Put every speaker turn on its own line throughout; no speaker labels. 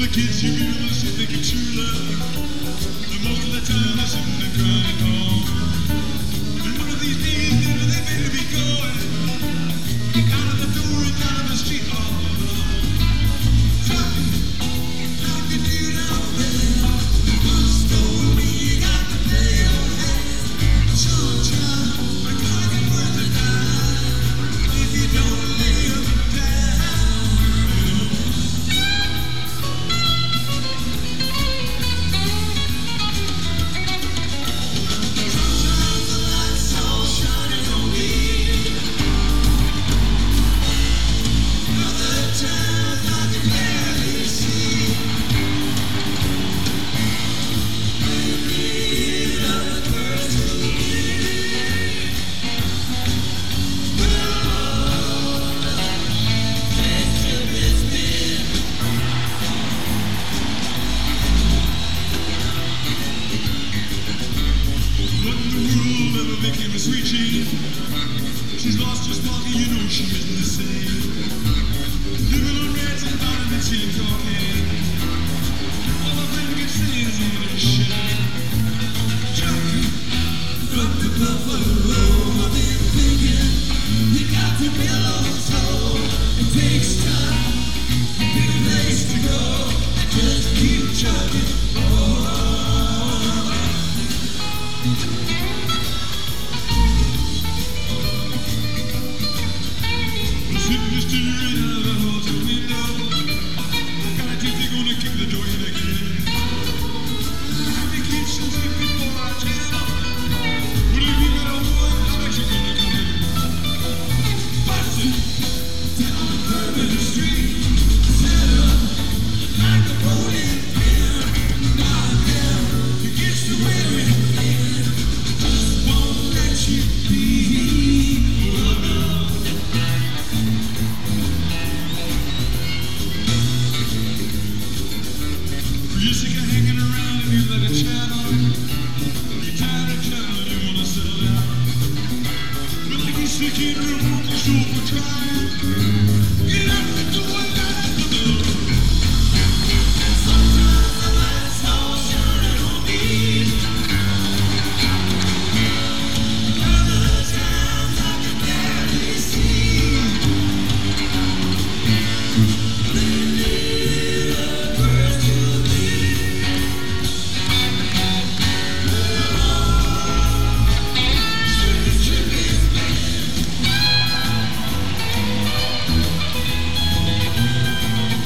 kids you really think it's true love. And most of the time they're sitting there crying at home. And one of these days, they better be going out of the door and out of the street all alone. Talking to you now, baby. Once told me you got to play your hand. Sunshine, I can't get worth a dime if you don't lay them down. Sweet cheese, she's lost her sparkle, you know she isn't the same. Living on rats and vitamins, she cocaine. All my friend can say is ain't a shame. Up the buffalo, I've been thinking, you got to build on soul. It takes time, a big place to go, just keep chugging. You're sick of hanging around and you let it chat on. You're tired of chatting and you want to settle down. But like you're sick in a room, you're sure for trying. Get up and do what I have to do. Sometimes the lights all shining on me. Other times I can barely see.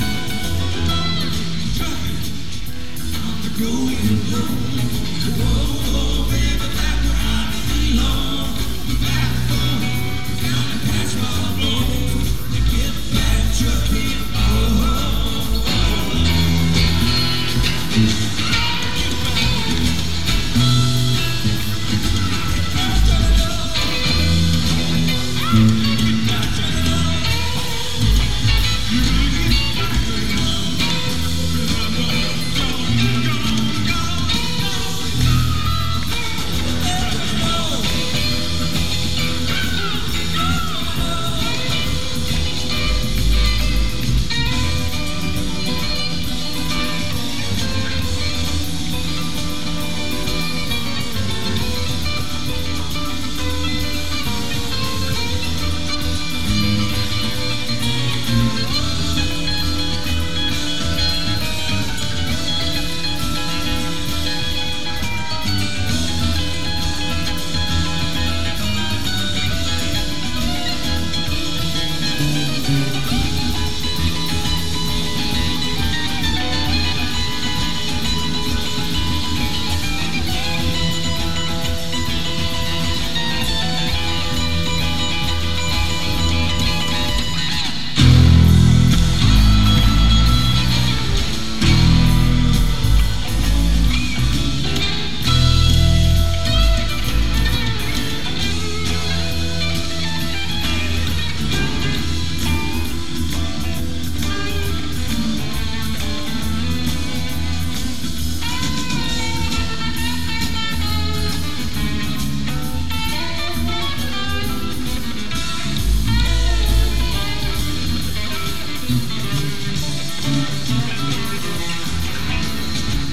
Going home.